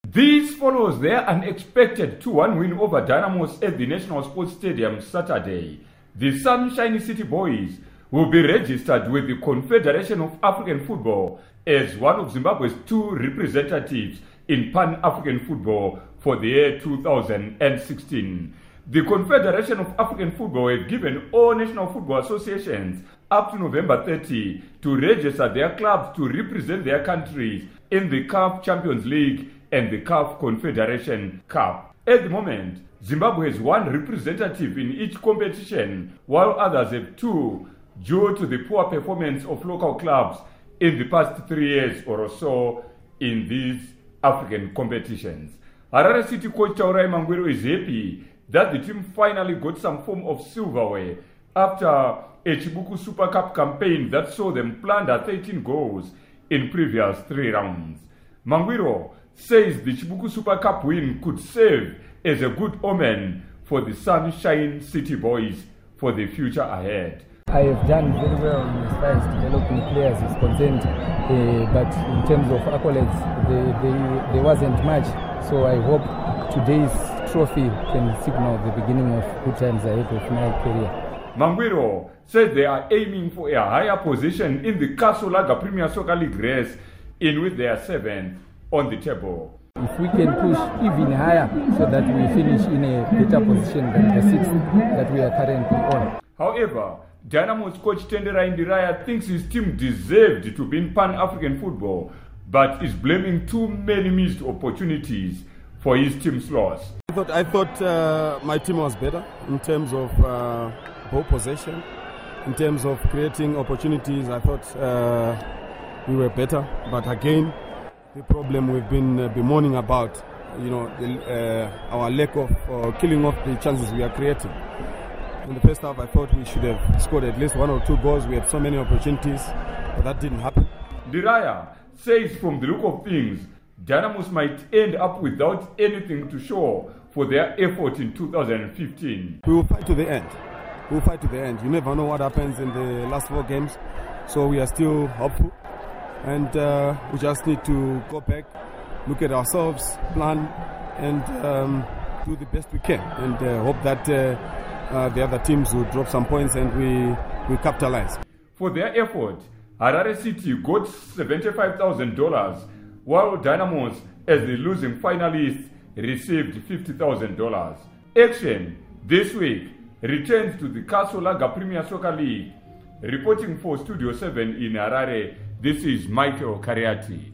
This follows their unexpected 2-1 win over Dynamos at the National Sports Stadium Saturday. The Sunshine City Boys will be registered with the Confederation of African Football as one of Zimbabwe's 2 representatives in Pan-African football for the year 2016. The Confederation of African Football have given all national football associations up to November 30 to register their clubs to represent their countries in the CAF Champions League and the CAF Confederation Cup. At the moment, Zimbabwe has 1 representative in each competition, while others have 2 due to the poor performance of local clubs in the past 3 years or so in these African competitions. Harare City coach Taurai Mangwiro is happy that the team finally got some form of silverware after a Chibuku Super Cup campaign that saw them plunder 13 goals in previous 3 rounds. Mangwiro says the Chibuku Super Cup win could serve as a good omen for the Sunshine City Boys for the future ahead. I have done very well as far as developing players is concerned, but in terms of accolades, there wasn't much. So I hope today's trophy can signal the beginning of good times ahead of my career. Mangwiro said they are aiming for a higher position in the Kasolaga Premier Soccer League race, in which they are 7th on the table. If we can push even higher so that we finish in a better position than the 6th that we are currently on. However, Dynamo's coach Tenderai Ndiraya thinks his team deserved to be in Pan-African football, but is blaming too many missed opportunities for his team's loss. I thought my team was better in terms of ball possession, in terms of creating opportunities. I thought we were better, but again, the problem we've been bemoaning about, our lack of killing off the chances we are creating. In the first half, I thought we should have scored at least 1 or 2 goals. We had so many opportunities, but that didn't happen. Ndiraya says from the look of things, Dynamos might end up without anything to show for their effort in 2015. We will fight to the end. We will fight to the end. You never know what happens in the last 4 games, so we are still hopeful. And we just need to go back, look at ourselves, plan, and do the best we can. And hope that the other teams will drop some points and we capitalize. For their effort, Harare City got $75,000, while Dynamos, as the losing finalists, received $50,000. Action this week returns to the Kasolaga Premier Soccer League. Reporting for Studio 7 in Harare, this is Michael Kariati.